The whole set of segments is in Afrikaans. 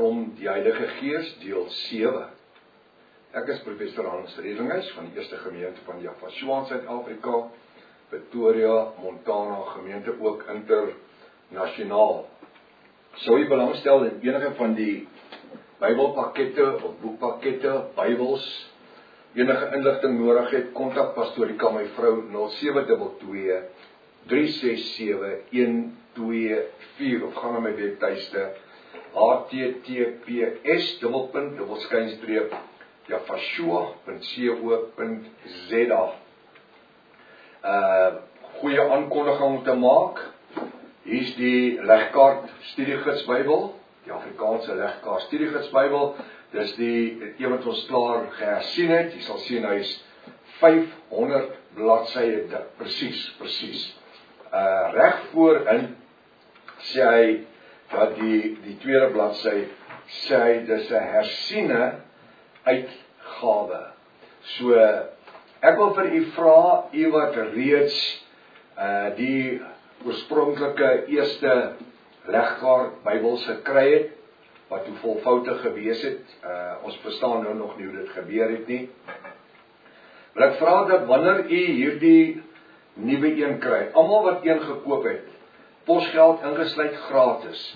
Waarom die Heilige Gees, deel 7. Ek is professor Hans Redinghuis van die Eerste Gemeente van Jaffa in Suid-Afrika, Pretoria, Montana, gemeente ook internasionaal. Sou jy belangstel in enige van die Bybelpakkette of boekpakkette, Bybels, enige inligting nodig het, kontak Pastorika my vrou 0722 367-124 of gaan na my webtuiste https://jaffa.co.za. Goeie aankondiging om te maak. Hier is die legkaart studiegids Bybel, die Afrikaanse legkaart studiegids Bybel. Dis die een wat ons klaar gehersien het. Jy sal sien hy is 500 bladsye dik, presies. Reg voorin sê hy dat die tweede bladsy sê hy dis 'n hersiene uitgawe. So ek wil vir u vra, u wat reeds die oorspronklike eerste legkaart Bybels gekry het, wat hoe vol foute gewees het, ons verstaan nou nog nie hoe dit gebeur het nie. Wil ek vra dat wanneer u hierdie nuwe een kry, almal wat een gekoop het, posgeld ingesluit gratis,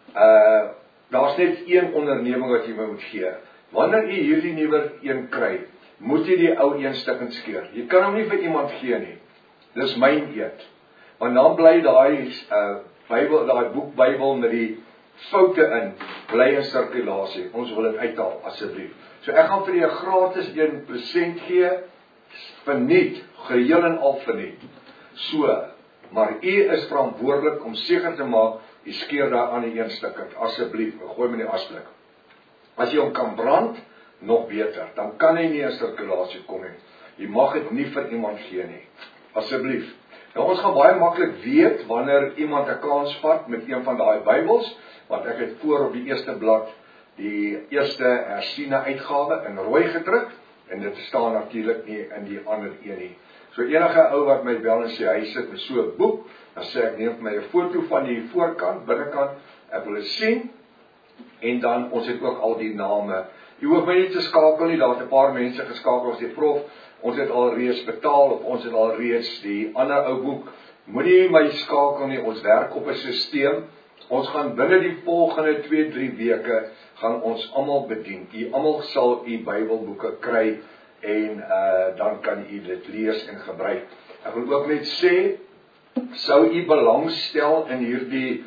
daar's net een onderneming wat jy moet gee. Wanneer u hierdie nuwe een kry, moet jy die ou een stukkend skeur. Jy kan hom nie vir iemand gee nie. Dis myn eet. Want dan bly daai boek Bybel met die foute in, bly in sirkulasie. Ons wil dit uithaal, asseblief. So ek gaan vir u 'n gratis 1% gee, verniet, geheel en al verniet. So, maar u is verantwoordelik om seker te maak, u skeur daar aan die een stukkend, asseblief, gooi my nie asblik. As jy hom kan brand, nog beter, dan kan hy nie in sirkulasie kom nie. Jy mag dit nie vir iemand gee nie, asseblief. Nou, ons gaan baie maklik weet, wanneer iemand 'n kans vat met een van daai Bybels, want ek het voor op die eerste blad, die eerste hersiene uitgawe in rooi gedruk, en dit staan natuurlik nie in die ander een nie. So enige ou wat my bel en sê, hy sit met so 'n boek, dan sê ek, neem my 'n foto van die voorkant, binnekant, ek wil dit sien, en dan, ons het ook al die name. Jy hoef my nie te skakel nie, daar het 'n paar mense geskakel, as die prof, ons het al reeds betaal, of ons het al reeds die ander ou boek, moenie my skakel nie, ons werk op 'n stelsel, ons gaan binne die volgende 2-3 weke, gaan ons almal bedien, u almal sal u Bybelboeke kry, en dan kan u dit lees en gebruik. Ek wil ook net sê, sou u belangstel in hierdie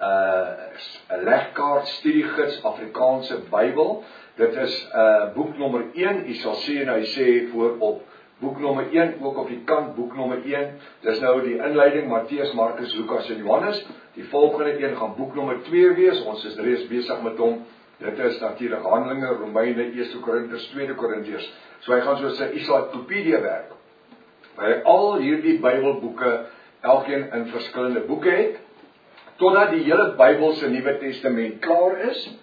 legkaart studiegids Afrikaanse Bybel, dit is boek nommer 1, u sal sien, hy sê voorop, boek nommer 1, ook op die kant, boek nommer 1, dis nou die inleiding, Matteus, Markus, Lukas en Johannes, die volgende een gaan boek nommer 2 wees, ons is reeds besig met hom, dit is natuurlik Handelinge, Romeine, 1 Korintiërs, 2 Korintiërs, so hy gaan soos 'n encyclopedia werk, waar hy al hierdie Bybelboeke, elkeen in verskillende boeke het, totdat die hele Bybelse Nuwe Testament klaar is,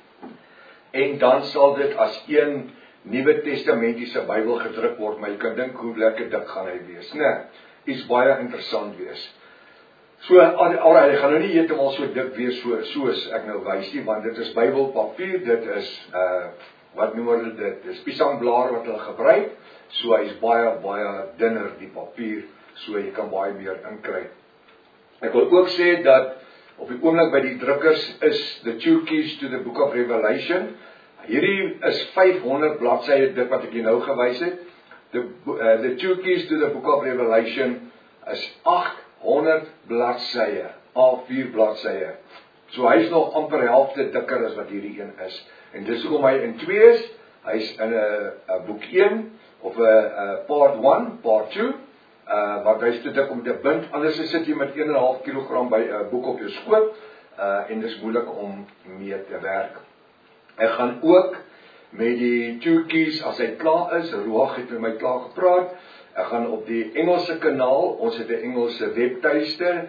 en dan sal dit as een Nuwe Testamentiese Bybel gedruk word, maar jy kan dink hoe lekker dik gaan hy wees, nee, iets baie interessant wees. So, alraai, hy gaan nou nie heeltemal so dik wees soos ek nou wys nie, want dit is Bybelpapier, dit is, wat noem hulle dit, dis piesangblaar wat hulle gebruik, so hy is baie dunner die papier, so jy kan baie meer inkry. Ek wil ook sê dat, op die oomblik by die drukkers is The Two Keys to the Book of Revelation. Hierdie is 500 bladsye dik wat ek hier nou gewys het. The Two Keys to the Book of Revelation is 800 bladsye, A4 bladsye. So hy is nog amper helfte dikker as wat hierdie een is. En dis hoekom hy in 2 is, hy is in 'n boek 1, of 'n part 1, part 2, want hy is te dik om te bind, anders sit jy met 1,5 kilogram by 'n boek op jou skoot, en dis moeilik om mee te werk. Ek gaan ook met die Two Keys, as hy klaar is, Roag het met my klaar gepraat, ek gaan op die Engelse kanaal, ons het 'n Engelse webtuiste,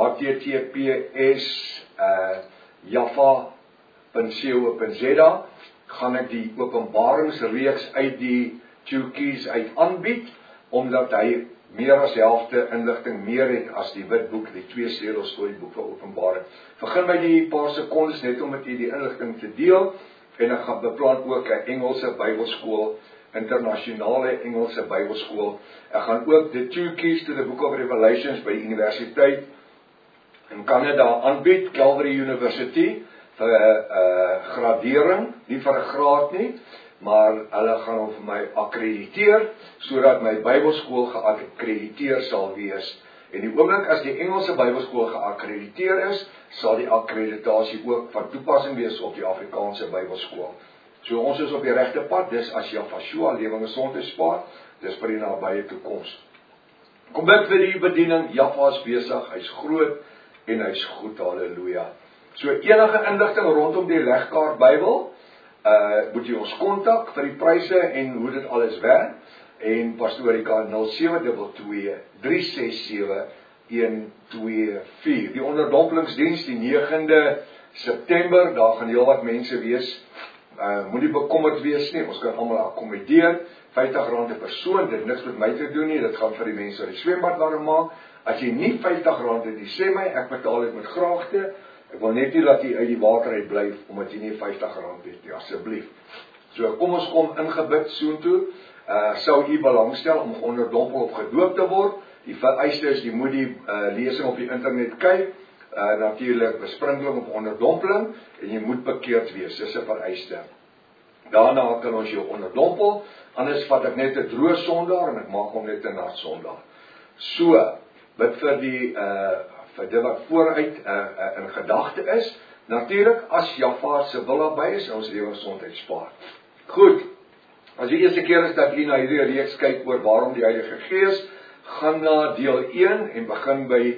https jaffa.co.za, gaan ek die openbaringsreeks uit die Two Keys uit aanbied, omdat hy meer as helfte inligting meer het as die wit boek, die 2 sleutels tot die boek van Openbaring. Begin by die paar sekondes net om met u die inligting te deel, en ek gaan beplan ook 'n Engelse Bybelskool, internasionale Engelse Bybelskool. Ek gaan ook the 2 Keys to the Book of Revelations by die universiteit in Kanada aanbied, Calvary University, vir 'n gradering, nie vir 'n graad nie, maar hulle gaan hom vir my akkrediteer, sodat my Bybelskool geakkrediteer sal wees. En die oomblik as die Engelse Bybelskool geakkrediteer is, sal die akkreditasie ook van toepassing wees op die Afrikaanse Bybelskool. So ons is op die regte pad, dis as Jafashua Lewende Gesondheidspaad, dis vir die nabye toekoms. Kom bid vir die bediening, Jaffa is besig, hy's groot en hy's goed, halleluja. So enige inligting rondom die legkaart Bybel, moet jy ons kontak vir die pryse en hoe dit alles werk, en Pastorika 0722-367-124. Die onderdompelingsdiens die 9de September, daar gaan heel wat mense wees, moenie bekommerd wees nie, ons kan almal akkommodeer, R50 'n persoon, dit niks met my te doen nie, dit gaan vir die mense uit die swembad daarom maak. As jy nie R50 het, sê my, ek betaal dit met graagte. Ek wil net nie dat jy uit die water uit bly, omdat jy nie R50 het nie, asseblief. So kom ons kom ingebid soontoe, sou u belangstel om onderdompel of gedoop te word. Die vereiste is, jy moet die lesing op die internet kyk, natuurlik besprinkeling op onderdompeling, en jy moet bekeerd wees, dis 'n vereiste. Daarna kan ons jou onderdompel, anders vat ek net 'n droë sondaar, en ek maak hom net 'n nat sondaar. So, bid vir die vir dit wat vooruit in gedagte is. Natuurlik, as Jaffa se wil daarby is, ons Lewende Gesondheidspaad. Goed, as die eerste keer is dat jy na hierdie reeks kyk oor waarom die Heilige Gees, gaan na deel 1 en begin by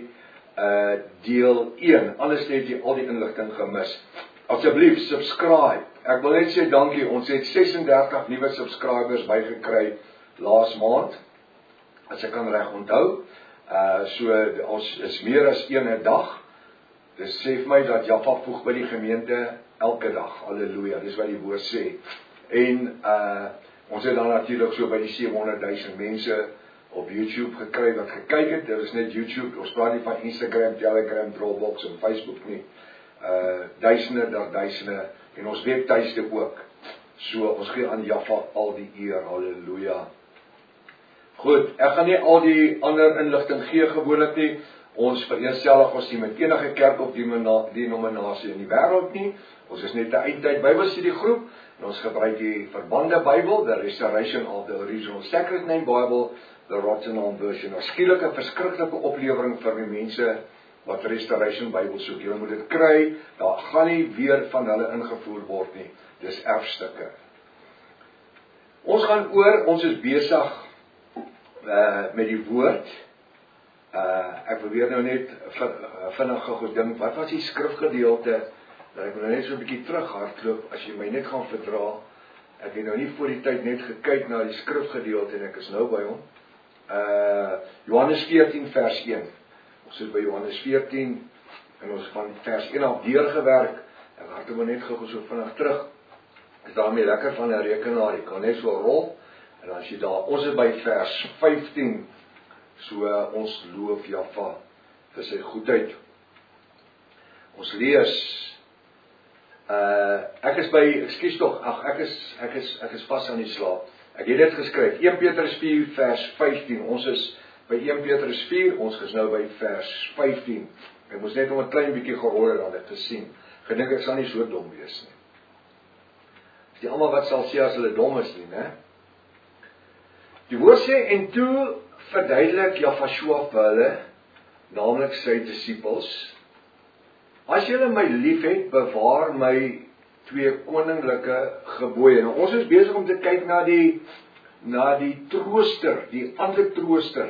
deel 1. Anders het jy al die inligting gemis. Asseblief, subscribe. Ek wil net sê dankie, ons het 36 nuwe subscribers bygekry laas maand, as ek kan reg onthou. So ons is meer as 1 dag. Dit sê vir my dat Jaffa voeg by die gemeente elke dag. Halleluja, dis wat die woord sê. En ons het dan natuurlik so by die 700,000 mense op YouTube gekry wat gekyk het. Dit is net YouTube. Ons praat nie van Instagram, Telegram, Dropbox en Facebook nie. Duisende daar duisende, en ons webtuiste ook. So ons gee aan Jaffa al die eer. Halleluja. Goed, ek gaan nie al die ander inligting gee gewoonlik nie. Ons vereenselwig ons nie met enige kerk op die denominasie in die wêreld nie. Ons is net 'n eindtyd Bybelstudiegroep, en ons gebruik die verbande Bybel, the Restoration of the Original Sacred Name Bible, the Rottenham Version. Nou skielik 'n verskriklike oplewering vir die mense wat Restoration Bybel soek. Julle moet dit kry, daar gaan nie weer van hulle ingevoer word nie. Dis erfstukke. Ons gaan oor, ons is besig met die woord. Ek probeer nou net vinnig gou dink, wat was die skrifgedeelte, dat ek nou net so 'n bietjie terughardloop, as jy my net gaan verdra. Ek het nou nie voor die tyd net gekyk na die skrifgedeelte, en ek is nou by hom. Johannes 14 vers 1. Ons sit by Johannes 14, en ons van vers 1 af deurgewerk. Ek hardloop maar net gou so vinnig terug. Is daarmee lekker van 'n rekenaar, jy kan net so rol, en as jy daar, ons is by vers 15, so ons loof Jaffa vir sy goedheid. Ons lees, ek is by, ekskuus tog, ek is vas aan die slaap. Ek het dit geskryf, 1 Petrus 4 vers 15, ons is by 1 Petrus 4, ons is nou by vers 15. Ek moes net om 'n klein bietjie gehoor aan dit gesien. Gedink ek sal nie so dom wees nie. Is die almal wat sal sê as hulle dom is nie, né? Die woord sê, en toe verduidelik Jafashua vir hulle, naamlik sy disippels, as julle my lief het, bewaar my 2 koninklike gebooie. Nou, ons is besig om te kyk na die trooster, die ander trooster,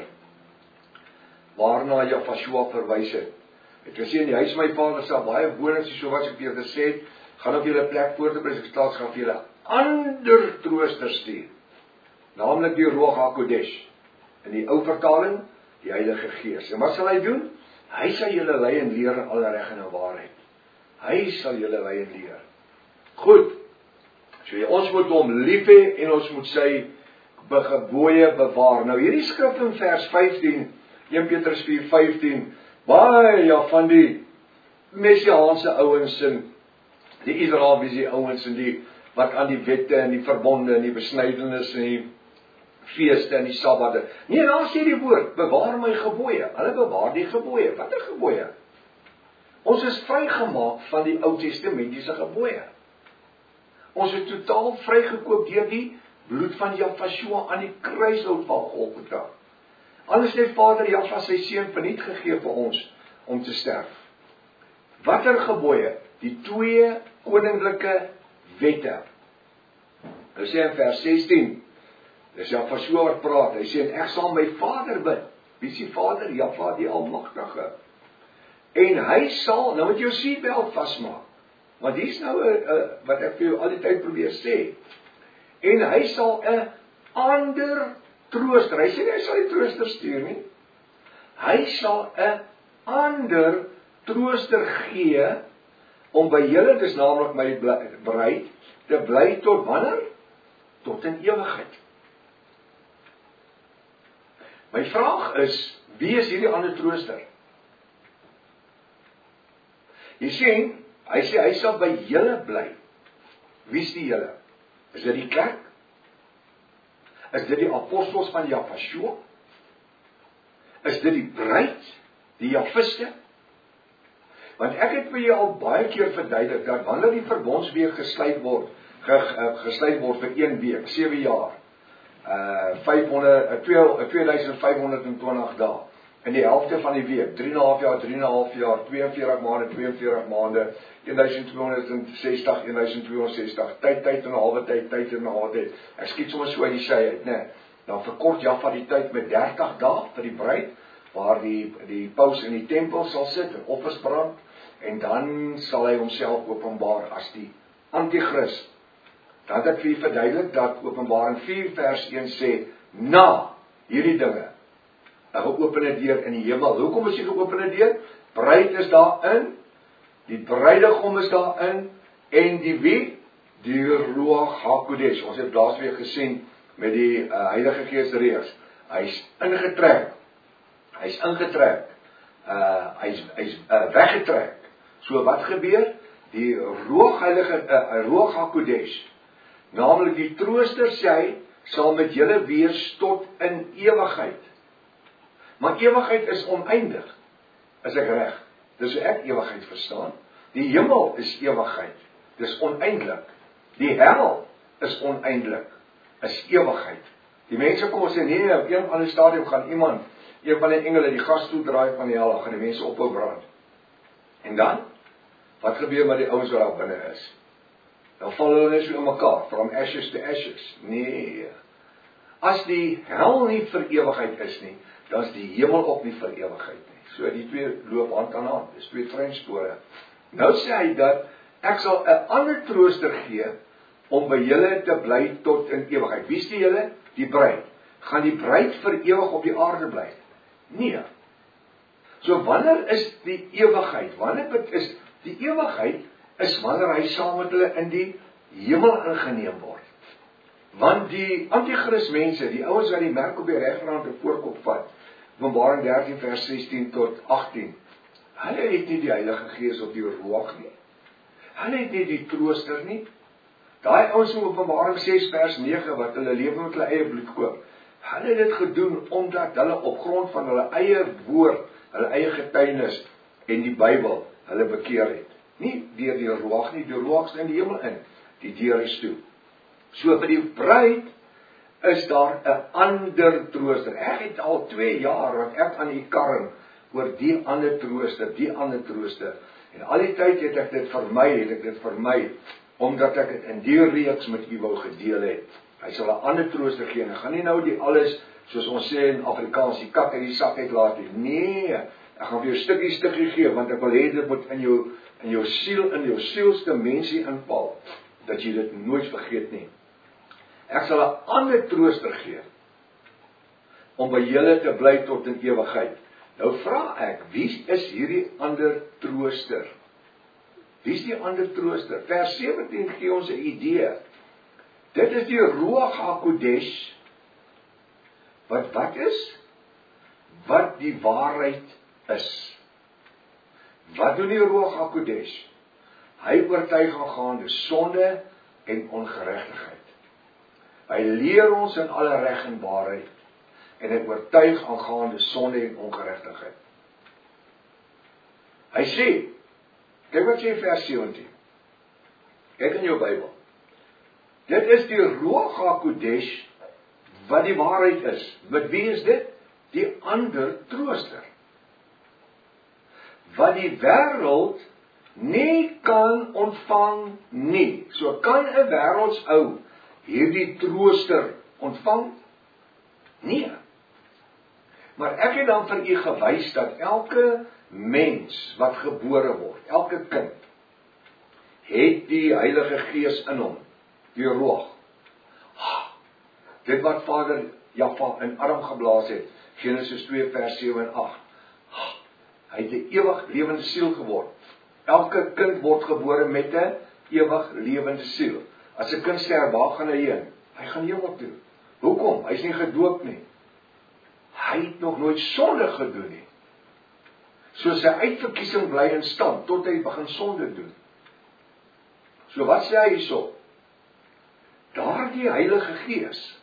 waarna Jafashua verwys het. Ek gesê, in die huis van my vader sal baie wonings, so wat ek vir gesê het, gaan op julle plek voor te bring, ek gaan vir julle ander trooster stuur, naamlik die Ruach HaKodesh, in die ou vertaling, die Heilige Gees. En wat sal hy doen? Hy sal julle lei en leer in alle reg en waarheid. Hy sal julle lei en leer. Goed, so ons moet hom lief hê, en ons moet sy gebooie bewaar. Nou hierdie skrif in vers 15, 1 Petrus 4:15, baie van die Messiaanse ouens en die Israeliese ouens en die wat aan die wette en die verbonde en die besnydenis en die feeste en die sabbate. Nee, daar sê die woord, bewaar my gebooie. Hulle bewaar die gebooie. Watter gebooie? Ons is vrygemaak van die Ou Testamentiese gebooie. Ons is totaal vrygekoop deur die bloed van Jahwe aan die kruishout van Golgotha. Anders het Vader Jahwe sy seun verniet gegee vir ons om te sterf. Watter gebooie? Die 2 koninklike wette. Hy sê in vers 16, dis Jahwe wat praat, hy sê, en ek sal my Vader bid. Wie is die Vader? Jahwe die Almagtige. En hy sal, nou moet jou seatbelt vasmaak, want hier is nou wat ek vir jou al die tyd probeer sê, en hy sal 'n ander trooster, hy sê hy sal die trooster stuur nie, hy sal 'n ander trooster gee, om by julle, dis naamlik my bruid, te bly tot wanneer? Tot in ewigheid. My vraag is, wie is hierdie ander trooster? Jy sien, hy sê, hy sal by julle bly. Wie is die julle? Is dit die kerk? Is dit die apostels van Jahwe? Is dit die bruid? Die Jahwiste? Want ek het vir jou al baie keer verduidelik, dat wanneer die verbondsweek gesluit word vir 1 week, 7 jaar, 2520 dae, in die helfte van die week, 3,5 jaar, 42 maande, 42 maande, 1260, 1260, tyd en 'n halwe tyd, ek skiet sommer so uit die sy uit, né? Dan verkort Jahwe die tyd met 30 dae vir die bruid, waar die paus in die tempel sal sit en offers brand, en dan sal hy homself openbaar as die Antichrist. Dan het ek vir u verduidelik dat Openbaring 4 vers 1 sê, na hierdie dinge, 'n geopende deur in die hemel. Hoekom is die geopende deur? Bruid is daarin, die bruidegom is daarin, en die wie? Die Ruach HaKodesh. Ons het laas weer gesien met die Heilige Gees reeks. Hy's ingetrek, hy's weggetrek. So wat gebeur? Die Ruach HaKodesh, naamlik die trooster, sê hy, sal met julle wees tot in ewigheid. Maar ewigheid is oneindig, is ek reg? Dis hoe ek ewigheid verstaan. Die hemel is ewigheid, dis oneindelik. Die hel is oneindelik, is ewigheid. Die mense kom sê, nee, op een ander stadium gaan iemand, een van die engele, die gas toe draai van die hel, gaan die mense ophou brand. En dan, wat gebeur met die ouens wat daar binne is? Dan val hulle net so in mekaar, from ashes to ashes. Nee, as die hel nie vir ewigheid is nie, dan is die hemel ook nie vir ewigheid nie. So die twee loop hand aan hand, dis twee treinspore. Nou sê hy dat, ek sal 'n ander trooster gee, om by julle te bly tot in ewigheid. Wie is die julle? Die bruid. Gaan die bruid vir ewig op die aarde bly? Nee. So wanneer is die ewigheid? Wanneer is die ewigheid? Is wanneer hy saam met hulle in die hemel ingeneem word. Want die Antichrist mense, die ouens wat die merk op die regterhand en voorkop vat, Openbaring 13 vers 16 tot 18, hulle het nie die Heilige Gees op die Ruach nie. Hulle het nie die trooster nie. Daai ouens in Openbaring 6 vers 9, wat hulle lewe met hulle eie bloed koop, hulle het dit gedoen, omdat hulle op grond van hulle eie woord, hulle eie getuienis, en die Bybel, hulle bekeer het. Nie deur die Ruach nie, die Ruach is in die hemel in, die deur is toe. So vir die bruid, is daar 'n ander trooster. Ek het al 2 jaar, wat ek aan die karring, oor die ander trooster, en al die tyd het ek dit vermy, omdat ek het in die reeks met u wou gedeel het. Hy sal 'n ander trooster gee, en ek gaan nie nou die alles, soos ons sê in Afrikaans, die kat uit die sak uitlaat nie. Nee, ek gaan vir jou stukkie gee, want ek wil hê dit moet in jou siel, in jou sielste mensie inval, dat jy dit nooit vergeet nie. Ek sal 'n ander trooster gee, om by julle te bly tot in ewigheid. Nou vra ek, wie is hierdie ander trooster? Wie is die ander trooster? Vers 17 gee ons 'n idee. Dit is die Ruach HaKodesh, Want wat is? Wat die waarheid is. Wat doen die Ruach HaKodesh? Hy oortuig aangaande sonde en ongeregtigheid. Hy leer ons in alle reg en waarheid en hy oortuig aangaande sonde en ongeregtigheid. Hy sê, kyk wat sê vers 17. Kyk in jou Bybel. Dit is die Ruach HaKodesh wat die waarheid is. Met wie is dit? Die ander trooster. Wat die wêreld nie kan ontvang nie. So kan 'n wêreldsou hierdie trooster ontvang? Nee. Maar ek het dan vir u gewys dat elke mens wat gebore word, elke kind, het die Heilige Gees in hom, die Ruach. Dit wat Vader Jahwe in Adam geblaas het, Genesis 2 vers 7 en 8. Hy het 'n ewig lewende siel geword. Elke kind word gebore met 'n ewig lewende siel. As 'n kind sterf, waar gaan hy heen? Hy gaan hemel toe. Hoekom? Hy's nie gedoop nie. Hy het nog nooit sonde gedoen nie. So sy uitverkiesing bly in stand tot hy begin sonde doen. So wat sê hy hierso? Daardie Heilige Gees.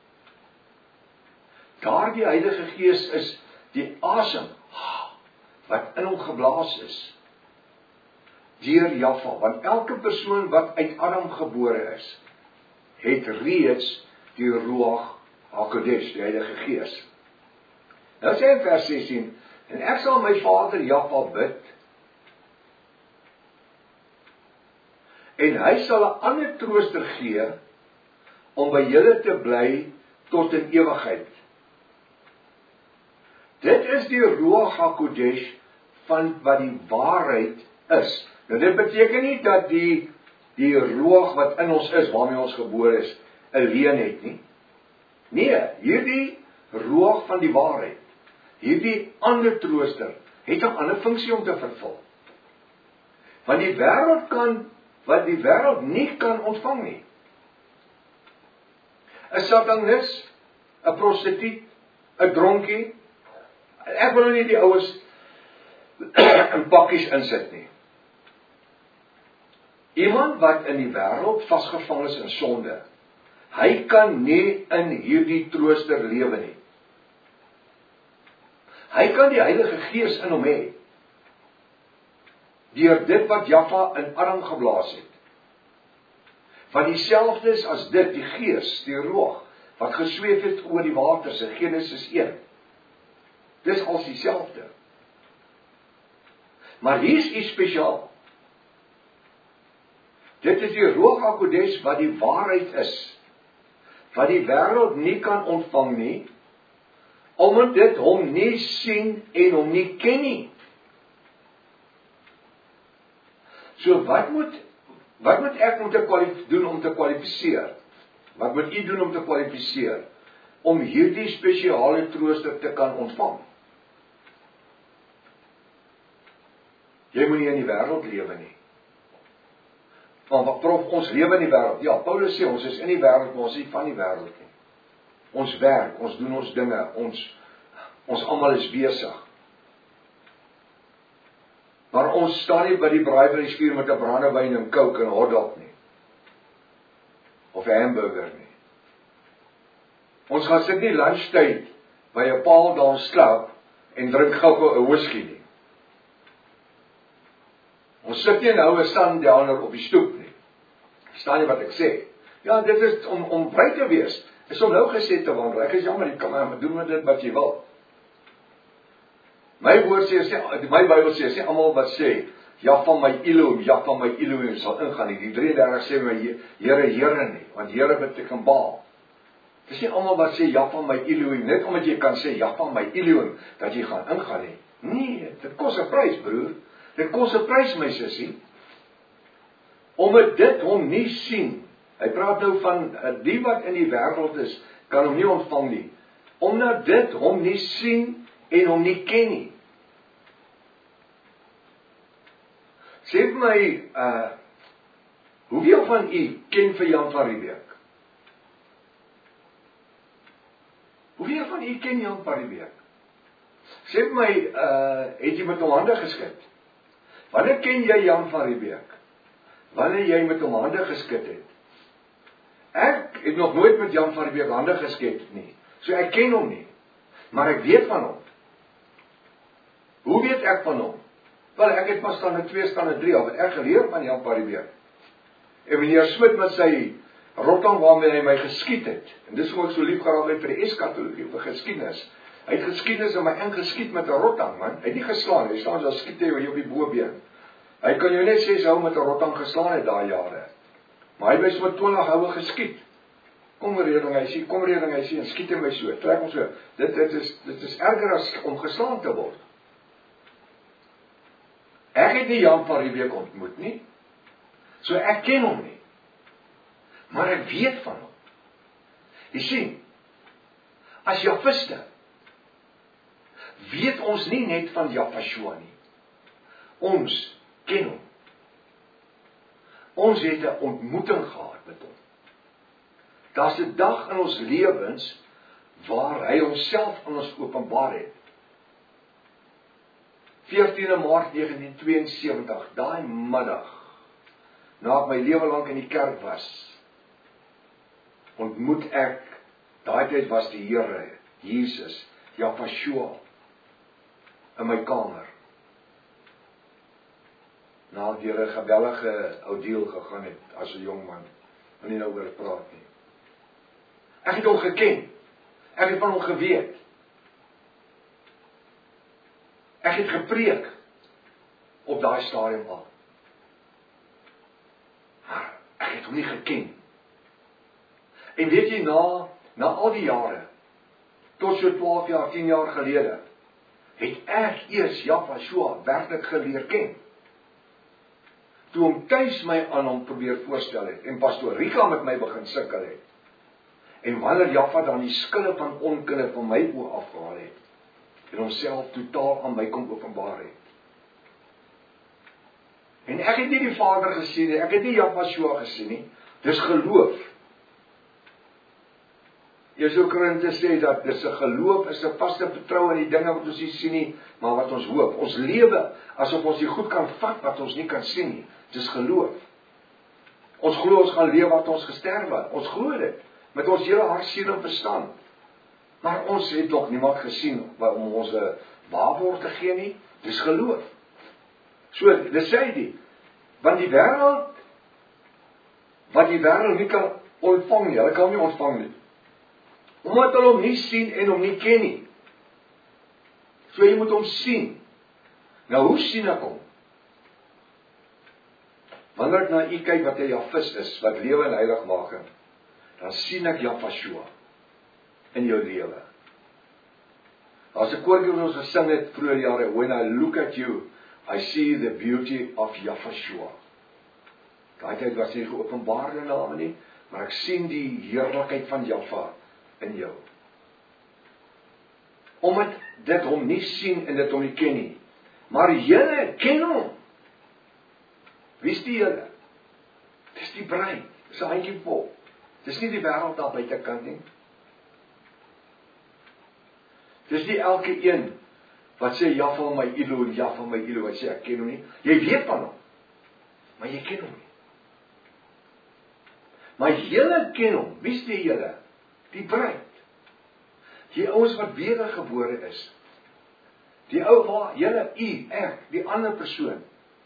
Daardie Heilige Gees is die asem wat in hom geblaas is. Deur Jahwe, want elke persoon wat uit Adam gebore is, het reeds die Ruach HaKodesh, die Heilige Gees. Nou sê in vers 16, en ek sal my Vader Jahwe bid, en hy sal 'n ander trooster gee, om by julle te bly tot in ewigheid. Dit is die Ruach HaKodesh van wat die waarheid is. Nou dit beteken nie dat die Ruach wat in ons is, waarmee ons gebore is, alleen het nie. Nee, hierdie Ruach van die waarheid, hierdie ander trooster, het 'n ander funksie om te vervul. Want die wêreld kan, wat die wêreld nie kan ontvang nie. 'n satanis, 'n prostituut, 'n dronkie. Ek wil nie die oues in pakkies insit nie. Iemand wat in die wêreld vasgevang is in sonde, hy kan nie in hierdie trooster lewe nie. Hy kan die Heilige Gees in hom hê, deur dit wat Jahwe in Adam geblaas het. Wat dieselfde is as dit, die Gees, die Ruach, wat gesweef het oor die waters in Genesis 1. Dis als dieselfde. Maar hier is iets spesiaal. Dit is die Ruach HaKodesh wat die waarheid is, wat die wêreld nie kan ontvang nie, omdat dit hom nie sien en hom nie ken nie. So wat moet ek doen om te kwalifiseer? Wat moet u doen om te kwalifiseer? Om hierdie spesiale trooster te kan ontvang? Jy moet nie in die wêreld lewe nie. Want prof, ons lewe in die wêreld. Ja, Paulus sê ons is in die wêreld, maar ons is nie van die wêreld nie. Ons werk, ons doen ons dinge, ons almal is besig. Maar ons staan nie by die braaivleisvuur met 'n brandewyn en Coke en hotdog nie. Of 'n hamburger nie. Ons gaan sit nie lunchtyd by 'n paal daar slaap en drink gou 'n whisky nie. Ons sit nie nou 'n sundowner op die stoep nie. Verstaan jy wat ek sê? Ja, dit is om vry te wees. Is om nou gesê te wandel. Ek is jammer, jy kan maar doen met dit wat jy wil. My Bybel sê almal wat sê, Jahwe my Elohim sal ingaan nie. Die 33 sê my Here, Here nie, want Here beteken Baal. Dis nie almal wat sê Jahwe my Elohim, net omdat jy kan sê Jahwe my Elohim, dat jy gaan ingaan nie. Nee, dit kos 'n prys, broer. Dit kos 'n prys, my sussie. Omdat dit hom nie sien. Hy praat nou van die wat in die wêreld is, kan hom nie ontvang nie. Omdat dit hom nie sien en hom nie ken nie. Sê vir my, hoeveel van u ken vir Jan van Riebeeck? Hoeveel van u ken Jan van Riebeeck? Sê vir my, het jy met hom hande geskit? Wanneer ken jy Jan van Riebeeck? Wanneer jy met hom hande geskit het? Ek het nog nooit met Jan van Riebeeck hande geskit nie. So ek ken hom nie. Maar ek weet van hom. Hoe weet ek van hom? Wel, ek het pas standaard 2, standaard 3 al, wat ek geleer van Jan van Riebeeck. En meneer Smit met sy rotting waarmee hy my geskiet het, en dis hoe ek so lief gehad het vir die eskatologie, vir geskiedenis. Hy het geskiedenis in my ingeskiet met 'n rotting, man. Hy het nie geslaan, hy staan so skiet hy op die bobeen. Hy kan jou net sê hy hou met 'n rotting geslaan het daai jare. Maar hy het met 20 houe geskiet. Kom reding hy sê, en skiet hy my so, trek hom so. Dit is erger as om geslaan te word. Ek het nie Jan van Riebeeck ontmoet nie. So ek ken hom nie. Maar ek weet van hom. Jy sien, as Jafiste, weet ons nie net van Jafashua nie. Ons ken hom. Ons het 'n ontmoeting gehad met hom. Daar's 'n dag in ons lewens waar hy homself aan ons openbaar het. 14 Maart 1972, daai middag, na ek my lewe lank in die kerk was, ontmoet ek, daai tyd was die Here, Jesus, Jafashua, in my kamer. Na ek deur 'n gewellige ordeal gegaan het, as 'n jong man, en nie nou oor praat nie. Ek het hom geken, ek het van hom geweet. Ek het gepreek, op daai stadium al. Maar, ek het hom nie geken. En weet jy, na al die jare, tot so 12 jaar, 10 jaar gelede, het ek eers Jafashua werklik geleer ken. Toe hom tuis my aan hom probeer voorstel het, en pastoor Rika met my begin sukkel het, en wanneer Jaffa dan die skille van onkunde van my oë afgehaal het, en homself totaal aan my kom openbaar het. En ek het nie die Vader gesien nie, ek het nie Jafashua gesien nie, dis geloof. Jy sou Korinte sê dat dis 'n geloof, is 'n vaste vertroue in die dinge wat ons nie sien nie, maar wat ons hoop. Ons lewe asof ons die goed kan vat wat ons nie kan sien nie. Dis geloof. Ons glo ons gaan lewe wat ons gesterwe. Ons glo dit met ons hele hart, siel en verstand. Maar ons het nog niemand gesien om ons 'n waarborg te gee nie. Dis geloof. So, dis sê die, want die wêreld, wat die wêreld nie kan ontvang nie, hulle kan nie ontvang nie. Omdat hulle hom nie sien en hom nie ken nie. So jy moet hom sien. Nou hoe sien ek hom? Wanneer ek na u kyk wat hy Jafis is, wat lewe en heiligmaking, dan sien ek Jafashua in jou lewe. As 'n koortjie wat ons gesing het vroeër jare, when I look at you, I see the beauty of Jafashua. Daai tyd was nie geopenbaarde name nie, maar ek sien die heerlikheid van Jaffa in jou. Omdat dit hom nie sien en dit hom nie ken nie. Maar julle ken hom. Wie is die julle? Dis die bruid. Dis 'n handjievol. Dis nie die wêreld daar buitekant nie. Dis nie elke een wat sê Jaffa my idol, Jaffa my idol, wat sê ek ken hom nie. Jy weet van hom, maar jy ken hom nie. Maar julle ken hom. Wie is die julle? Die bruid. Die ouens wat wedergebore is. Die ou waar julle, ek, die ander persoon.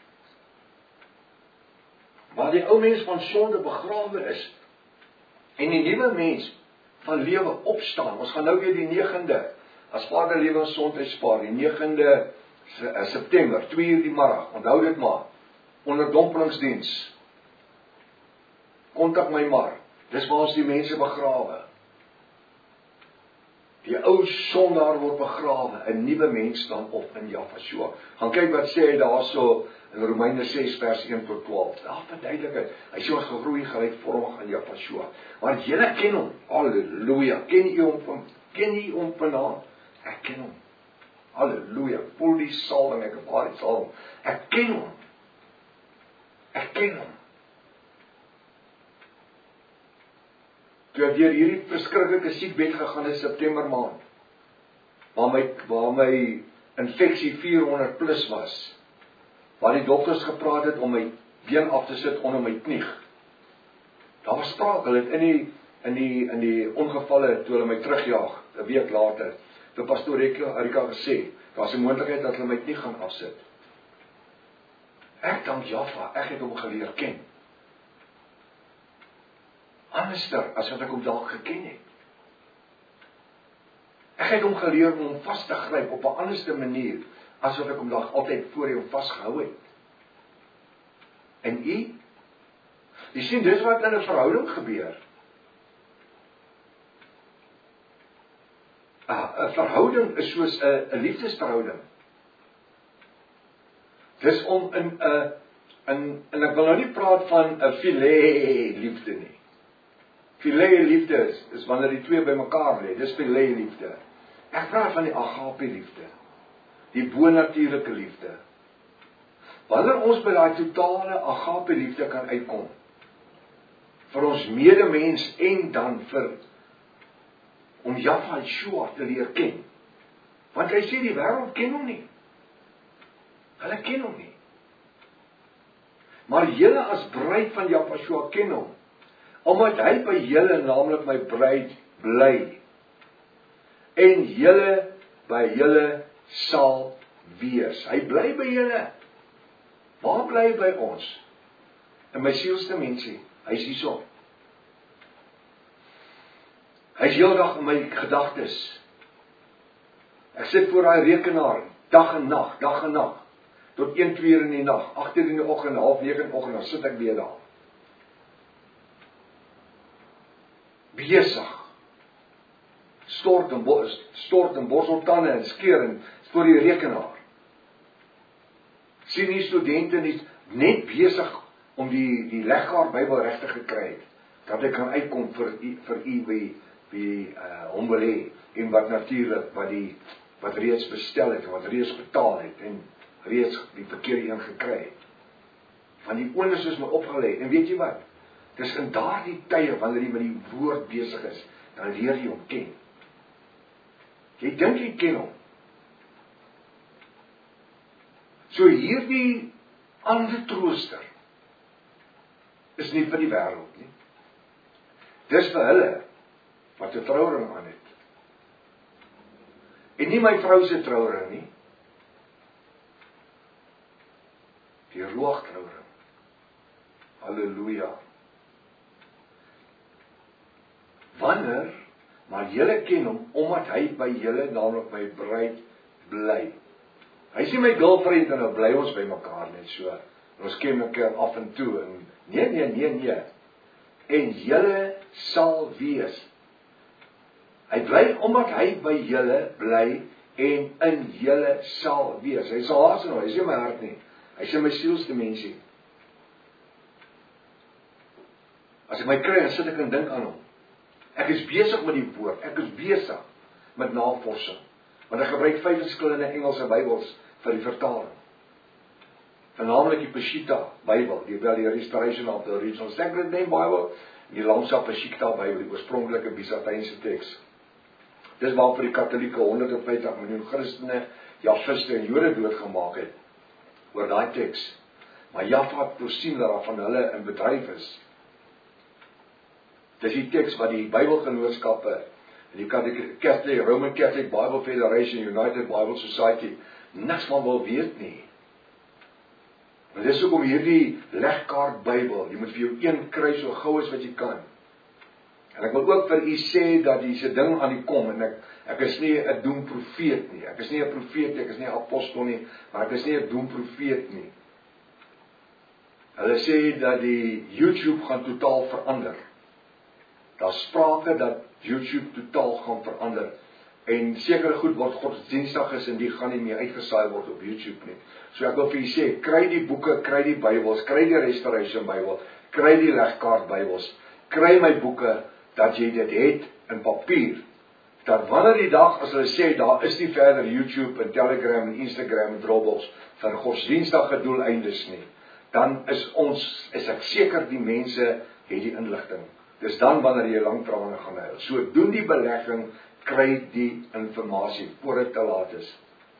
Waar die ou mens van sonde begrawe is. En die nuwe mens van lewe opstaan. Ons gaan nou weer die 9de, as Vader lewe en gesondheid spaar, die 9de September, 2:00 die middag, onthou dit maar, onderdompelingsdiens. Kontak my maar, dis waar ons die mense begrawe. Die ou sondaar word begrawe, 'n nuwe mens staan op in Jafashua. Gaan kyk wat sê hy daarso in Romeine 6 vers 1 tot 12. Daar verduidelik hy. Hy sê ons gegroei gelykvormig aan Jafashua. Maar julle ken hom. Halleluja. Ken jy hom vanaand? Ek ken hom. Halleluja. Voel die salwing, ek ervaar die salwing. Ek ken hom. Ek ken hom. toe ek deur hierdie verskriklike siekbed gegaan in September maand, waar my infeksie 400 plus was, waar die dokters gepraat het om my been af te sit onder my knie. Daar was spraak, hulle het in die ongevalle, toe hulle my terugjaag, 'n week later, toe pastoor Erika gesê, daar's 'n moontlikheid dat hulle my knie gaan afsit. Ek dank Jaffa, ek het hom geleer ken. Anderster, as wat ek hom dalk geken het. Ek het hom geleer om hom vas te gryp op 'n anderste manier, as wat ek hom dalk altyd voor hom vasgehou het. En jy sien, dis wat in 'n verhouding gebeur. 'n verhouding is soos 'n liefdesverhouding. Dis om en ek wil nou nie praat van 'n filet liefde nie. Filet liefde is wanneer die twee bymekaar lê, dis filet liefde. Ek praat van die agape liefde, die bonatuurlike liefde. Wanneer ons by daai totale agape liefde kan uitkom, vir ons medemens en dan om Jaffa Yeshua te leer ken. Want hy sê die wêreld ken hom nie. Hulle ken hom nie. Maar julle as bruid van Jaffa Yeshua ken hom, omdat hy by julle, naamlik my bruid, bly. En julle by julle sal wees. Hy bly by julle. Waar bly hy by ons? In my sielsdimensie. Hy is hierso. Hy is heeldag in my gedagtes. Ek sit voor daai rekenaar, dag en nag, tot 1, 2 uur in die nag, 8 uur in die oggend, 8:30 in die oggend, dan sit ek weer daar. Besig. Stort en borsel tande en skeer en voor die rekenaar. Sien die studente net besig om die legkaart Bybel regtig gekry het, dat ek kan uitkom vir u wie hom wil hê, en wat natuurlik, wat reeds bestel het, wat reeds betaal het, en reeds die verkeerde een gekry het. Van die onus is my opgelê, en weet jy wat? Dis in daardie tye, wanneer jy met die woord besig is, dan leer jy hom ken. Jy dink jy ken hom. So hierdie ander trooster is nie vir die wêreld nie. Dis vir hulle wat 'n trouring aan het. En nie my vrou se trouring nie. Die Ruach trouring. Halleluja. Wanneer, maar julle ken hom, omdat hy by julle, naamlik my bruid, bly. Hy is nie my girlfriend en nou bly ons by mekaar net so. Ons ken mekaar af en toe. En nee. En julle sal wees. Hy bly omdat hy by julle bly en in julle sal wees. Hy sal haas nou, hy is nie my hart nie. Hy is in my sielsdimensie. As ek my kry, dan sit ek en dink aan hom. Ek is besig met die woord, ek is besig met navorsing. Want ek gebruik 5 verskillende Engelse Bybels vir die vertaling. Naamlik die Peshitta Bybel, die Restoration of the Original Sacred Name Bible, en die Lamsa Peshitta Bybel, die oorspronklike Byzantynse teks. Dis waarvoor die Katolieke 150 miljoen Christene, Jafiste en Jode doodgemaak het, oor daai teks. Maar Jaffa het voorsien dat daar van hulle in bedryf is. Dis die teks wat die Bybelgenootskappe, die Roman Catholic Bible Federation, United Bible Society, niks van wil weet nie. Maar dis ook om hierdie legkaart Bybel, jy moet vir jou een kry so gou as wat jy kan. En ek wil ook vir u sê dat hier's 'n ding aan die kom, en ek is nie 'n doemprofeet nie. Ek is nie 'n profeet nie, ek is nie 'n apostel nie, maar ek is nie 'n doemprofeet nie. Hulle sê dat die YouTube gaan totaal verander. Daar sprake dat YouTube totaal gaan verander. En sekere goed word godsdienstig is en die gaan nie meer uitgesaai word op YouTube nie. So ek wil vir julle sê, kry die boeke, kry die Bybels, kry die Restoration Bybel, kry die legkaart Bybels, kry my boeke, dat jy dit het in papier. Dat wanneer die dag, as hulle sê, daar is nie verder YouTube en Telegram en Instagram en Dropbox vir godsdienstige doeleindes nie, dan is ek seker die mense het die inligting. Dis dan wanneer jy langtrawende gaan huil. So doen die belegging, kry die inligting voor dit te laat is.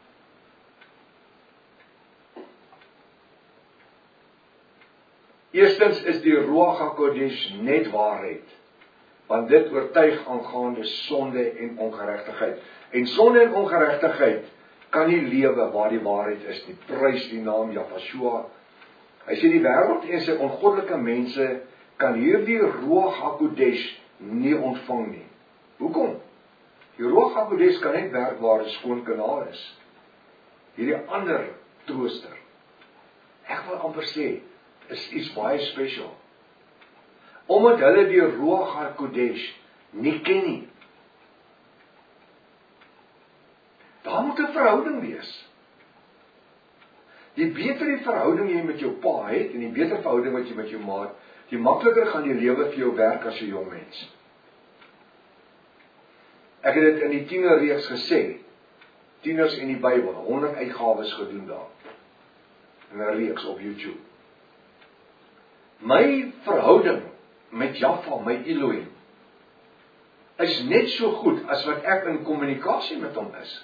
Eerstens is die Ruach HaKodesh net waarheid, want dit oortuig aangaande sonde en ongeregtigheid. En sonde en ongeregtigheid kan nie lewe waar die waarheid is nie. Prys die naam Jahweh. Hy sê die wêreld en sy ongoddelike mense kan hierdie Ruach HaKodesh nie ontvang nie. Hoekom? Die Ruach HaKodesh kan net werk waar 'n skoon kanaal is. Hierdie ander trooster, ek wil amper sê, is iets baie spesiaal. Omdat hulle die Ruach HaKodesh nie ken nie. Daar moet 'n verhouding wees. Die beter die verhouding jy met jou pa het, en die beter verhouding wat jy met jou ma het, die makliker gaan die lewe vir jou werk as 'n jong mens. Ek het dit in die tienerreeks gesê, tieners en die Bybel, 100 uitgawes gedoen daar, in 'n reeks op YouTube. My verhouding met Jahwe, my Elohim, is net so goed as wat ek in kommunikasie met hom is.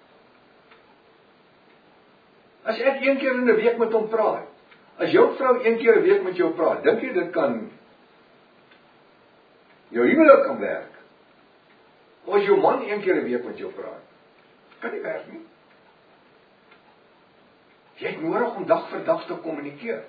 As ek 1 keer in 'n week met hom praat, as jou vrou 1 keer 'n week met jou praat, dink jy dit kan jou huwelik kan werk? Of as jou man 1 keer 'n week met jou praat, kan nie werk nie. Jy het nodig om dag vir dag te kommunikeer.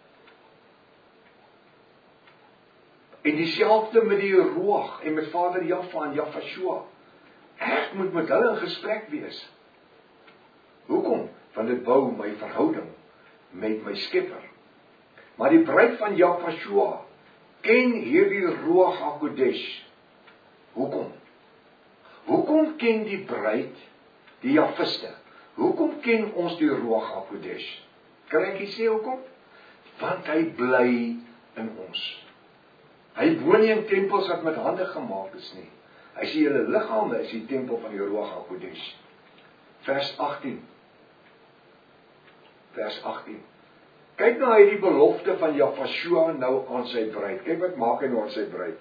En dieselfde met die Ruach en met Vader Jahwe en Jahweh. Ek moet met hulle in gesprek wees. Hoekom? Want dit bou my verhouding met my Skepper. Maar die bruid van Jahweh ken hierdie Ruach HaKodesh. Hoekom? Hoekom ken die bruid die Jahwiste? Hoekom ken ons die Ruach HaKodesh? Kan ek sê hoekom? Want hy bly in ons. Hy woon nie in tempels wat met hande gemaak is nie. Hy sê julle liggame is die tempel van die Ruach HaKodesh. Vers 18. Vers 18. Kyk nou hy die belofte van Jahweh nou aan sy bruid. Kyk wat maak hy nou aan sy bruid.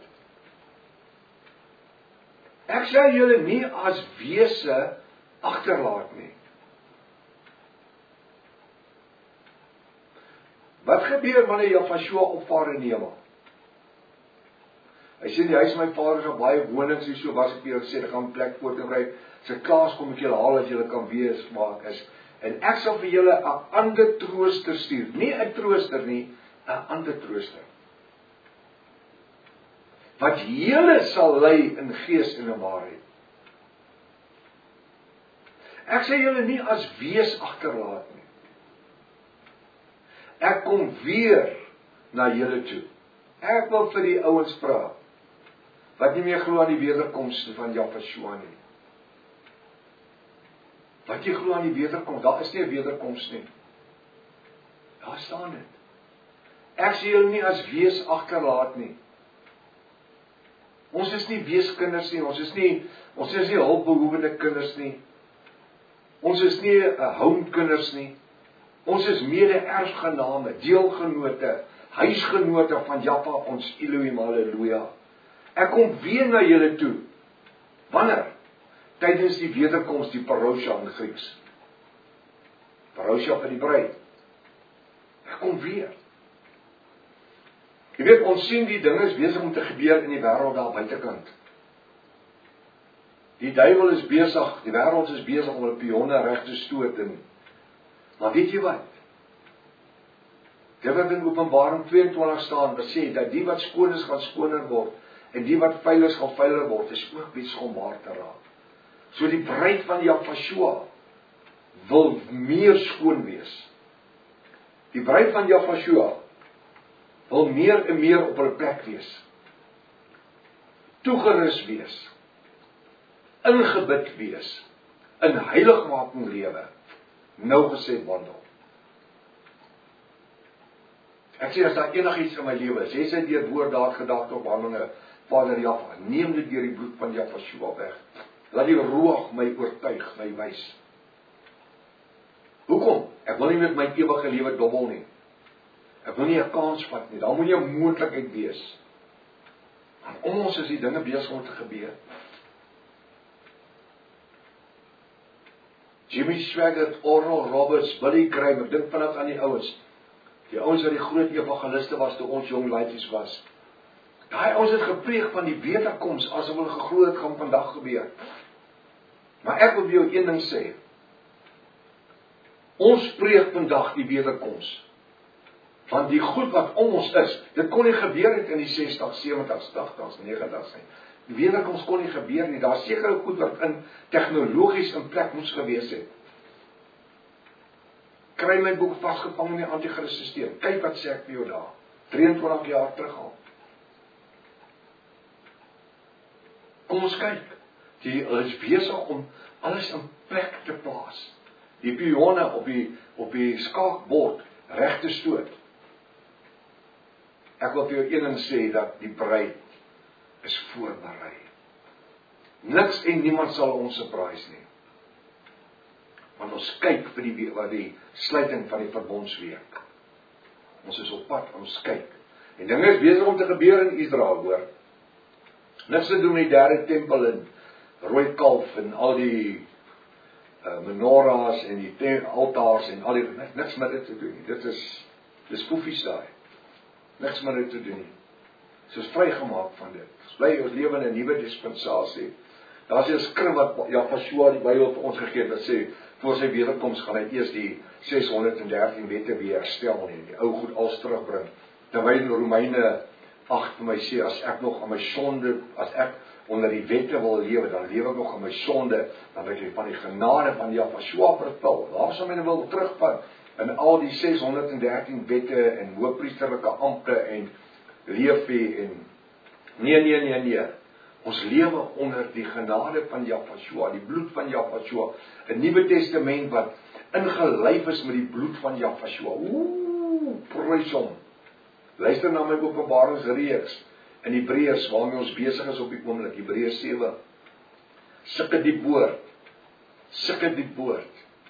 Ek sal julle nie as wese agterlaat nie. Wat gebeur wanneer Jahweh opvaar in die hemel? Hy sê die huis van my vader is baie wonings hier, so was ek vir julle gesê, ek gaan 'n plek voorberei. Sy klaas kom ek julle haal dat julle kan weet waar ek is. En ek sal vir julle 'n ander trooster stuur. Nie 'n trooster nie, 'n ander trooster. Wat julle sal lei in gees en in waarheid. Ek sê julle nie as wees agterlaat nie. Ek kom weer na julle toe. Ek wil vir die ouens vra wat nie meer glo aan die wederkoms van Jahweh nie. Wat jy glo aan die wederkoms, daar is nie 'n wederkoms nie. Daar staan dit. Ek sê julle nie as wees agterlaat nie. Ons is nie weeskinders nie, ons is nie hulpbehoevende kinders nie. Ons is nie homekinders nie. Ons is mede-erfgename, deelgenote, huisgenote van Jahwe ons Elohim, halleluja. Ek kom weer na julle toe. Wanneer? Tydens die wederkoms, die parousia in Grieks. Parousia vir die bruid. Ek kom weer. Jy weet, ons sien die dinge is besig om te gebeur in die wêreld daar buitekant. Die duiwel is besig, die wêreld is besig om hulle pionne reg te stoot en maar weet jy wat? Dit wat in Openbaring 22 staan, wat sê dat die wat skoon is gaan skoner word en die wat vuil is gaan vuiler word, is ook besig om waar te raak. So die bruid van Jahweh wil meer skoon wees. Die bruid van Jahweh wil meer en meer op hulle plek wees. Toegerus wees. Ingebid wees. In heiligmaking lewe. Nou gesê wandel. Ek sê as daar enigiets in my lewe is, jy sê deur woord, daad, gedagte of handelinge, Vader Jahwe, neem dit deur die bloed van Jahweh weg. Laat die Ruach my oortuig, my wys. Hoekom? Ek wil nie met my ewige lewe dobbel nie. Ek wil nie 'n kans vat nie. Daar moet nie 'n moontlikheid wees. En om ons is die dinge besig om te gebeur. Jimmy Swaggart, Oral Roberts, Billy Graham, ek dink vinnig aan die ouens. Die ouens wat die groot evangeliste was toe ons jong laities was. Daai ouens het gepreek van die wederkoms asof hulle geglo het gaan vandag gebeur. Maar ek wil vir jou een ding sê. Ons preek vandag die wederkoms. Want die goed wat om ons is, dit kon nie gebeur het in die 60, 70, 80, 90 nie. Die wederkoms kon nie gebeur nie. Daar sekere goed wat in tegnologies in plek moes gewees het. Kry my boek Vasgevang in die Antichrist-systeem. Kyk wat sê ek vir jou daar. 23 jaar terug al. Kom ons kyk. Hulle is besig om alles in plek te plaas. Die pionne op die skaakbord reg te stoot. Ek wil vir jou een ding sê dat die bruid is voorberei. Niks en niemand sal ons surprise nie. Want ons kyk vir die sluiting van die verbondsweek. Ons is op pad, ons kyk. En dinge is besig om te gebeur in Israel, hoor. Niks te doen met die derde tempel en rooi kalf en al die menorahs en die altaars en al die, niks met dit te doen nie. Dit is foefies daai. Niks met dit te doen nie. Soos vrygemaak van dit. Ons bly ons lewe in 'n nuwe dispensasie. Daar is 'n skrif wat Joshua die Bybel vir ons gegee het wat sê voor sy wederkoms gaan hy eers die 613 wette weer herstel en die ou goed als terugbring. Terwyl in Romeine 8 vir my sê as ek nog aan my sonde, as ek onder die wette wil lewe, dan lewe ek nog aan my sonde, dan wil ek van die genade van Joshua vervul. Waar sal my wil terugvat in al die 613 wette en hoëpriesterlike ampte en leefie en nee. Ons lewe onder die genade van Joshua, die bloed van Joshua, 'n Nuwe Testament wat ingelyf is met die bloed van Joshua. Prys hom. Luister na my Openbaringsreeks in Hebreërs waarmee ons besig is op die oomblik, Hebreërs 7. Sulke diep woord.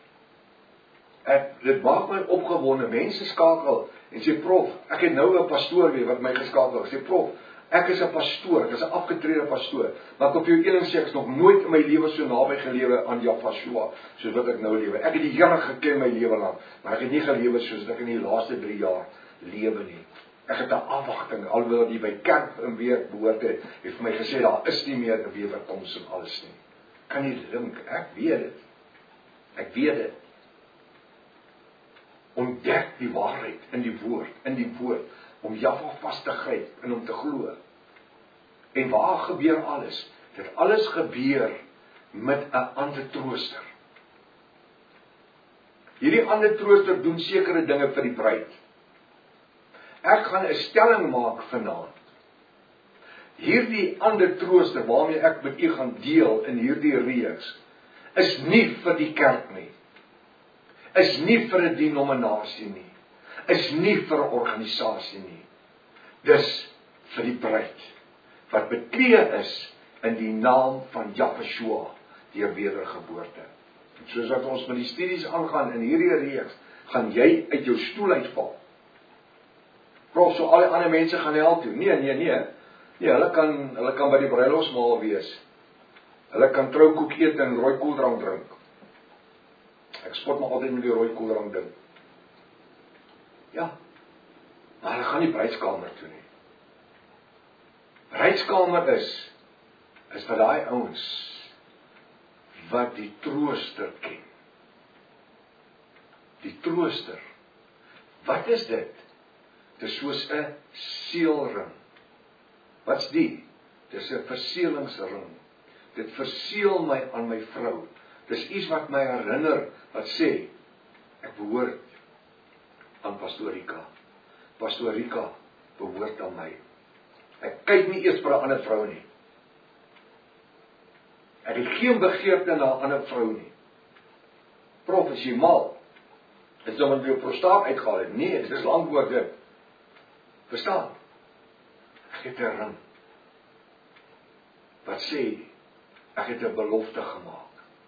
Dit maak my opgewonde. Mense skakel en sê prof, ek het nou 'n pastoor weer wat my geskakel het. Sê prof, ek is 'n pastoor, ek is 'n afgetrede pastoor, maar ek op jou een ding sê, ek is nog nooit in my lewe so naby gelewe aan Joshua, soos wat ek nou lewe. Ek het die Here geken my lewe lang, maar ek het nie gelewe soos ek in die laaste 3 jaar lewe nie. Ek het 'n afwagting, alhoewel die by kerk in weer behoort het vir my gesê, daar is nie meer 'n wederkoms en alles nie. Kan nie dink, ek weet dit. Ontdek die waarheid in die woord, om Jahwe vas te gryp en om te glo. En waar gebeur alles? Dit alles gebeur met 'n ander trooster. Hierdie ander trooster doen sekere dinge vir die bruid. Ek gaan 'n stelling maak vanaand. Hierdie ander trooster waarmee ek met u gaan deel in hierdie reeks, is nie vir die kerk nie. Is nie vir 'n denominasie nie. Is nie vir 'n organisasie nie. Dis vir die bruid wat bekleed is in die naam van Joshua deur wedergeboorte. En soos wat ons met die studies aangaan in hierdie reeks, gaan jy uit jou stoel uitval. Prof, so al die ander mense gaan hel toe. Nee, hulle kan by die bruilofsmaal wees. Hulle kan troukoek eet en rooi koeldrank drink. Ek spot maar altyd met die rooi koeldrank ding. Ja, maar hulle gaan nie bruidskamer toe nie. Bruidskamer is vir daai ouens wat die trooster ken. Die trooster. Wat is dit? Dit is soos 'n seelring. Wat's die? Dis 'n verseelingsring. Dit verseël my aan my vrou. Dis iets wat my herinner, wat sê, ek behoort aan Pastoor Rika. Pastoor Rika behoort aan my. Ek kyk nie eers vir 'n ander vrou nie. Ek het geen begeerte na 'n ander vrou nie. Prof, is jy mal? Is dit omdat jy jou prostaat uitgehaal het? Nee, dit is lank oor dit. Verstaan? Ek het 'n ring. Wat sê, ek het 'n belofte gemaak.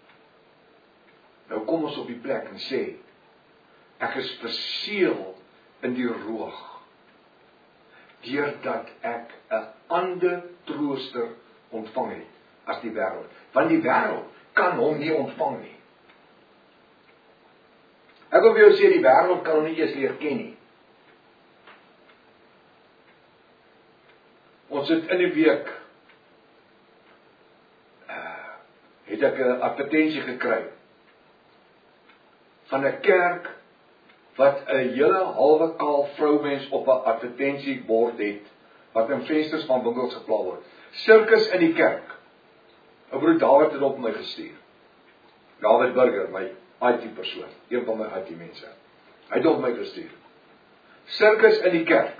Nou kom ons op die plek en sê, ek is verseël in die roog, deurdat ek 'n ander trooster ontvang het as die wêreld. Want die wêreld kan hom nie ontvang nie. Ek wil vir jou sê, die wêreld kan hom nie eers leer ken nie. Ons het in die week het ek 'n advertensie gekry van 'n kerk wat 'n hele halwe kaal vroumens op 'n advertensiebord het, wat in vensters van winkels geplaas word. Sirkus in die kerk. Ou broer Dawid het op my gestuur. David Burger, my IT-persoon, een van my IT-mense. Hy het op my gestuur. Sirkus in die kerk.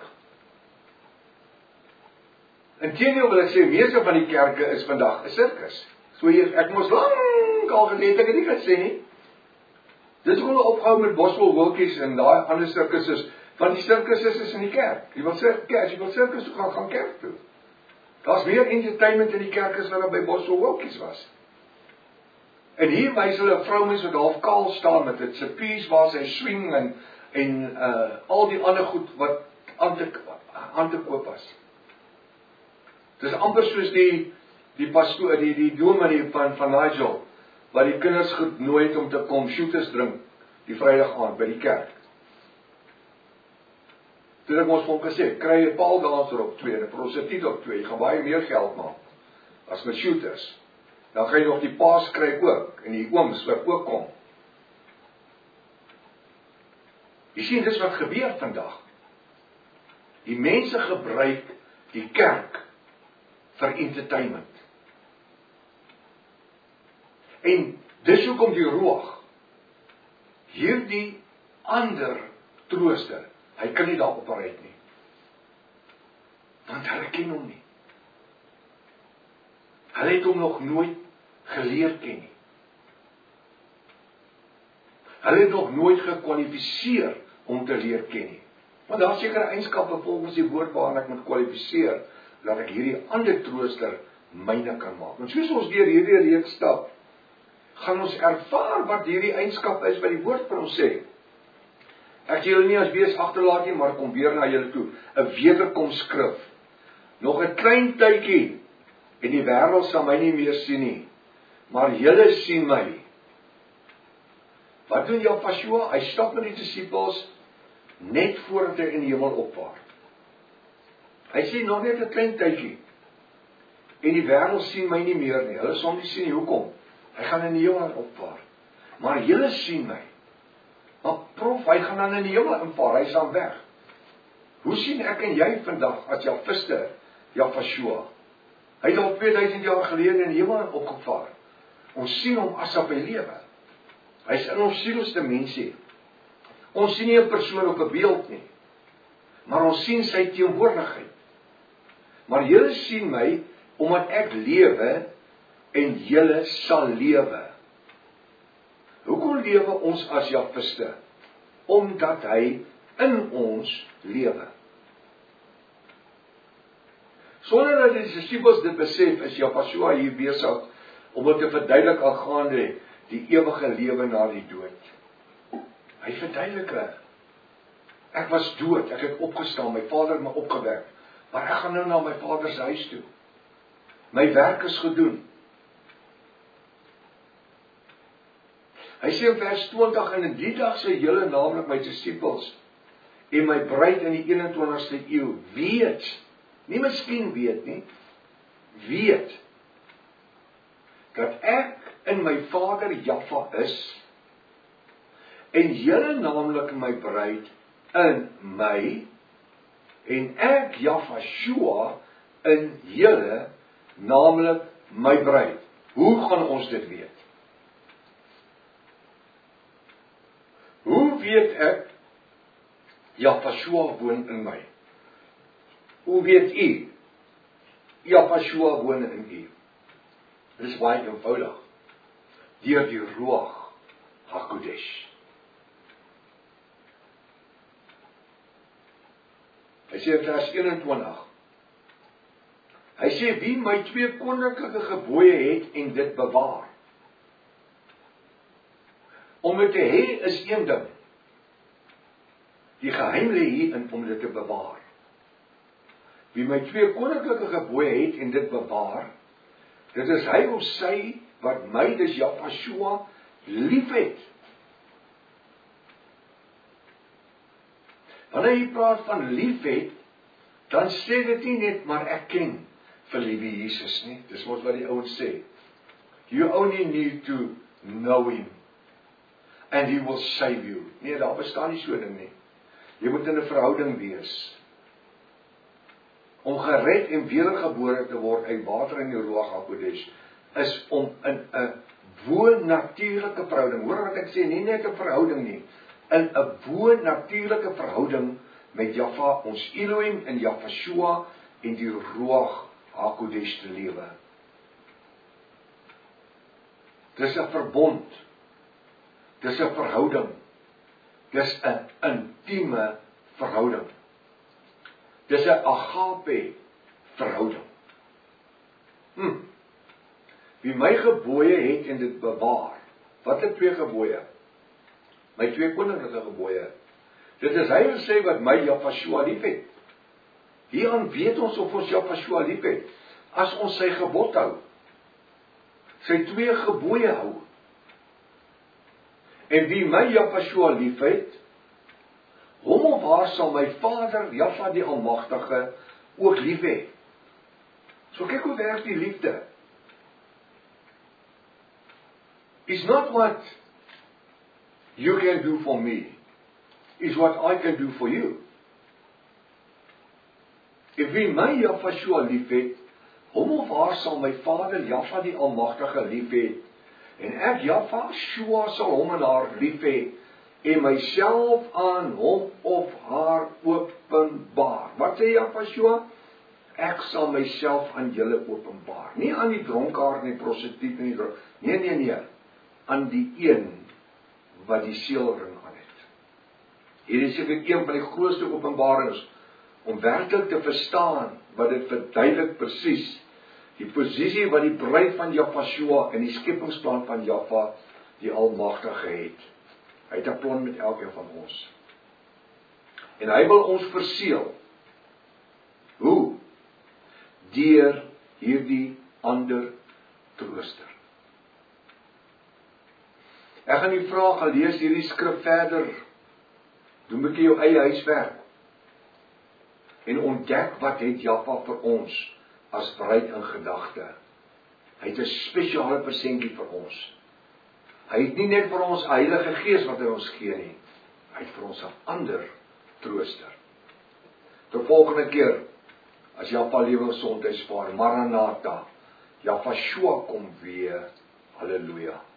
Inteendeel wil ek sê, meeste van die kerke is vandag 'n sirkus. So ek moes lank al gesê, ek het nie gesê nie. Dis hoe hulle opgehou met Boswell Wilkies en daai ander sirkusse, want die sirkusse is in die kerk. Jy wil sirkus toe gaan kerk toe. Daar's meer entertainment in die kerk as wat by Boswell Wilkies was. En hier wys hulle 'n vroumens wat half kaal staan met 'n sepies waar sy swing en al die ander goed wat aan te koop was. Dis amper soos die pastoor, die dominee van Nigel, wat die kinders genooi het om te kom shooters drink die Vrydag aand by die kerk. Toe ek ons vir hom gesê, kry 'n paaldanser op 2 en 'n prostituut op 2, jy gaan baie meer geld maak as met shooters. Dan gaan jy nog die paas kry ook en die ooms wat ook kom. Jy sien, dis wat gebeur vandag. Die mense gebruik die kerk vir entertainment. En dis hoekom die Ruach, hierdie ander trooster, hy kan nie daar opereer nie. Want hulle ken hom nie. Hulle het hom nog nooit geleer ken nie. Hulle het nog nooit gekwalifiseer om te leer ken nie. Want daar sekere eienskappe volgens die woord waarna ek moet kwalifiseer, dat ek hierdie ander trooster myne kan maak. En soos ons deur hierdie reeks stap, gaan ons ervaar wat hierdie eienskap is wat die woord vir ons sê. Ek sê julle nie as wees agterlaat nie, maar kom weer na julle toe. 'n wederkomskrif. Nog 'n klein tydjie en die wêreld sal my nie meer sien nie, maar julle sien my. Wat doen Joshua? Hy stap met die disippels net voordat hy in die hemel opvaar. Hy sê nog net 'n klein tydjie en die wêreld sien my nie meer nie. Hulle sal nie sien nie. Hoekom? Hy gaan in die hemel opvaar. Maar julle sien my. Maar prof, hy gaan dan in die hemel invaar, hy is dan weg. Hoe sien ek en jy vandag as Jafiste, Joshua? Hy het al 2000 jaar gelede in die hemel opgevaar. Ons sien hom as op hy lewe. Hy is in ons sielsdimensie. Ons sien nie 'n persoon op 'n beeld nie, maar ons sien sy teenwoordigheid. Maar julle sien my, omdat ek lewe, en julle sal lewe. Hoekom lewe ons as Jafiste? Omdat hy in ons lewe. Sonder dat die disippels dit besef, is Joshua hier besig om dit te verduidelik aangaande die ewige lewe na die dood. Hy verduidelik dit. Ek was dood, ek het opgestaan, my Vader het my opgewek, maar ek gaan nou na my Vader se huis toe. My werk is gedoen. Hy sê in vers 20, en in die dag sê julle, naamlik my disippels, en my bruid in die 21ste eeu, weet, nie miskien weet nie, weet, dat ek in my Vader Jaffa is, en julle naamlik my bruid in my, en ek Joshua in julle, naamlik my bruid. Hoe gaan ons dit weet? Hoe weet ek, Joshua woon in my? Hoe weet u, Joshua woon in u? Dit is baie eenvoudig. Deur die Ruach HaKodesh. Hy sê in vers 21, hy sê, wie my 2 koninklike gebooie het en dit bewaar. Om dit te hê is een ding. Die geheim lê hier in om dit te bewaar. Wie my 2 koninklike gebooie het en dit bewaar, dit is hy of sy wat my, dis Jahshua, lief het. Wanneer jy praat van lief het, dan sê dit nie net maar ek ken vir liewe Jesus nie. Dis mos wat die ouens sê. You only need to know him and he will save you. Nee, daar bestaan nie so 'n ding nie. Jy moet in 'n verhouding wees. Om gered en wedergebore te word uit water en die Ruach HaKodesh is om in 'n bo-natuurlike verhouding, hoor wat ek sê, nie net 'n verhouding nie, in 'n bo-natuurlike verhouding met Jahwe, ons Elohim en Jahshua en die Ruach HaKodesh te lewe. Dis 'n verbond. Dis 'n verhouding. Dis 'n intieme verhouding. Dis 'n agape verhouding. Wie my gebooie het en dit bewaar. Wat is 2 gebooie? My 2 koninklike gebooie. Dit is hy wat sê wat my Jahshua lief het. Hieraan weet ons of ons Jahshua lief het, as ons sy gebod hou. Sy 2 gebooie hou. En wie my Jahshua lief het, hom of haar sal my Vader, Jahwe die Almagtige, ook lief hê. So kyk hoe werk die liefde. It's not what you can do for me, it's what I can do for you. If wie my Jahshua lief het, hom of haar sal my Vader, Jahwe die Almagtige lief hê, en ek, Jahshua, sal hom en haar lief hê, en myself aan hom of haar openbaar. Wat sê Jahshua? Ek sal myself aan julle openbaar. Nie aan die dronkaard en die prostituut en die dronk. Nee. Aan die een wat die seelring aan het. Hier is seker een van die grootste openbarings om werklik te verstaan wat dit verduidelik presies. Die posisie wat die bruid van Jahshua in die skepingsplan van Jahwe die Almagtige het. Hy het 'n plan met elkeen van ons. En hy wil ons verseël. Hoe? Deur hierdie ander trooster. Ek gaan die vraag gaan lees hierdie skrif verder. Doen 'n bietjie jou eie huiswerk. En ontdek wat het Jahwe vir ons as bruid in gedagte. Hy het 'n spesiale persentjie vir ons. Hy het nie net vir ons 'n Heilige Gees wat hy ons gee nie. Hy het vir ons 'n ander trooster. Tot volgende keer, as Jahwe lewe en gesondheid spaar, Maranatha, Jahshua kom weer. Halleluja.